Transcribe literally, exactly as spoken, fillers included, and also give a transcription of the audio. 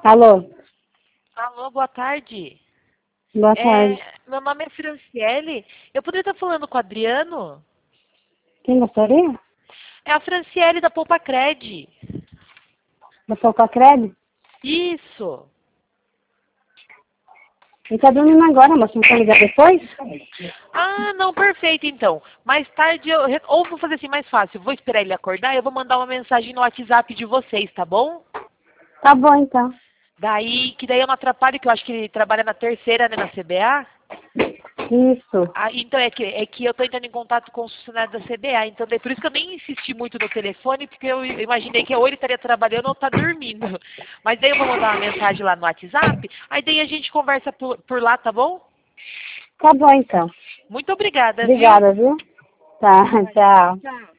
Alô? Alô, boa tarde. Boa É, tarde. meu nome é Franciele. Eu poderia estar falando com o Adriano? Quem gostaria? É a Franciele da Poupa Cred. Da Poupa Cred? Isso. Ele tá dormindo agora, moça. Não quer ligar depois? Ah, não, perfeito então. Mais tarde eu... re- Ou vou fazer assim mais fácil. Vou esperar ele acordar e eu vou mandar uma mensagem no WhatsApp de vocês, tá bom? Tá bom, então. Daí, que daí eu não atrapalho, que eu acho que ele trabalha na terceira, né, na C B A. Isso. Ah, então é que, é que eu estou entrando em contato com os funcionários da C B A, então é por isso que eu nem insisti muito no telefone, porque eu imaginei que ou ele estaria trabalhando ou está dormindo. Mas daí eu vou mandar uma mensagem lá no WhatsApp, aí daí a gente conversa por, por lá, tá bom? Tá bom, então. Muito obrigada, viu? Obrigada, viu? Tá, tchau.